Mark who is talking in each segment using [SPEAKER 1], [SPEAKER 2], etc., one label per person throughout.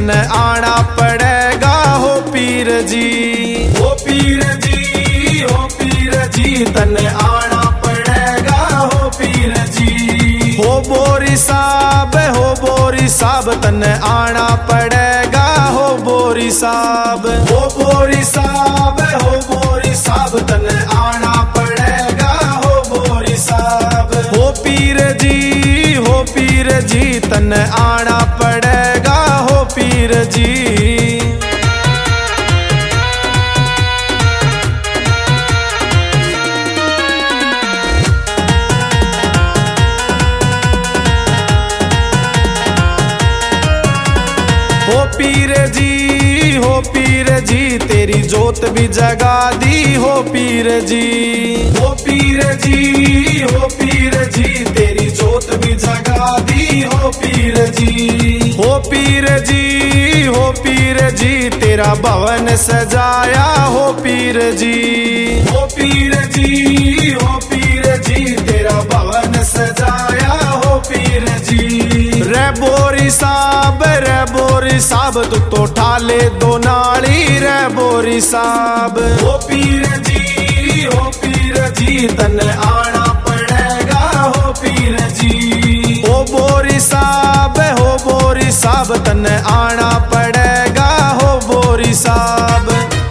[SPEAKER 1] तने आना पड़ेगा हो पीर जी। हो पीर जी, हो पीर जी, तने आना पड़ेगा हो पीर जी। हो बोरी साहब तने आना पड़ेगा हो बोरी साहब। हो बोरी साहब, हो बोरी साहब, तने आना पड़ेगा हो बोरी साहब। हो पीर जी, तने आना पड़ेगा हो पीर जी। हो पीर जी, तेरी जोत भी जगा दी हो पीर जी। हो पीर जी, हो पीर जी, तेरी जोत भी जगा दी हो पीर जी। हो पीर जी, हो पीर जी, तेरा भवन सजाया हो पीर जी। हो पीर जी, हो पीर जी, तेरा भवन सजाया हो पीर जी। रे बोरी साहब तू तो ठाले दो नाली रे बोरी साहब। हो पीर जी, तने आना पड़ेगा हो पीर जी। हो बोरी साहब, तने आना पड़ेगा हो बोरी साहब।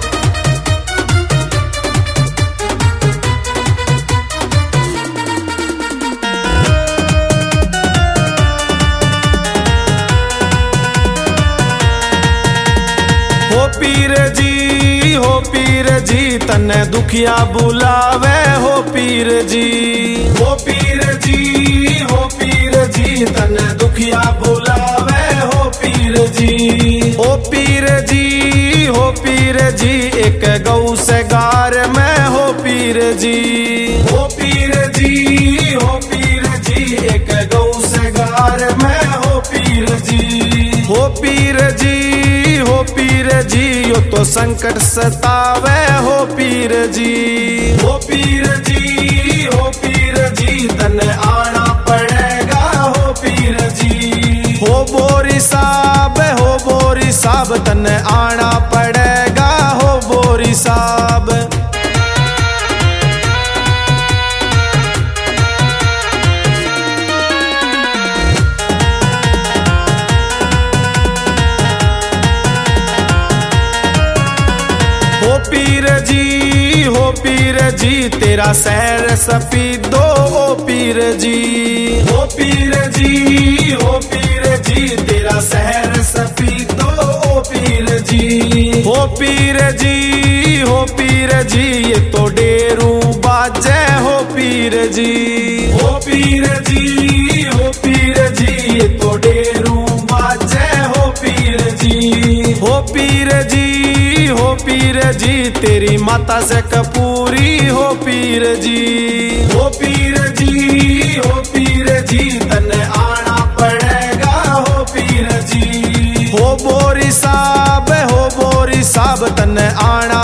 [SPEAKER 1] हो पीर जी, तने दुखिया बुलावे हो पीर जी। हो पीर जी, हो पीर जी, तने दुखिया बुलावे हो पीर जी। हो पीर जी, हो पीर जी, एक गौ से गार में हो पीर जी। हो पीर जी, हो पीर जी, एक गौ से गार में हो पीर जी। हो पीर जी, हो पीर जी, यो तो संकट सतावे हो पीर जी। हो पीर जी, हो पीर जी, तने आना पड़ेगा हो पीर जी। हो बोरी साहब, तने आना पड़ेगा हो बोरी साहब। हो पीर जी, तेरा शहर सफीदो हो पीर जी। हो पीर जी, हो पीर जी, तेरा शहर सफीदो हो पीर जी। हो पीर जी, हो पीर जी, ये तो डेरू बाजे हो पीर जी। हो पीर जी, हो पीर जी, ये तो डेरू बाजे हो पीर जी। हो पीर जी, हो पीर जी, तेरी माता से कपूरी हो पीर जी। हो पीर जी, हो पीर जी, तने आना पड़ेगा हो पीर जी। हो बोरी साहब, तने आना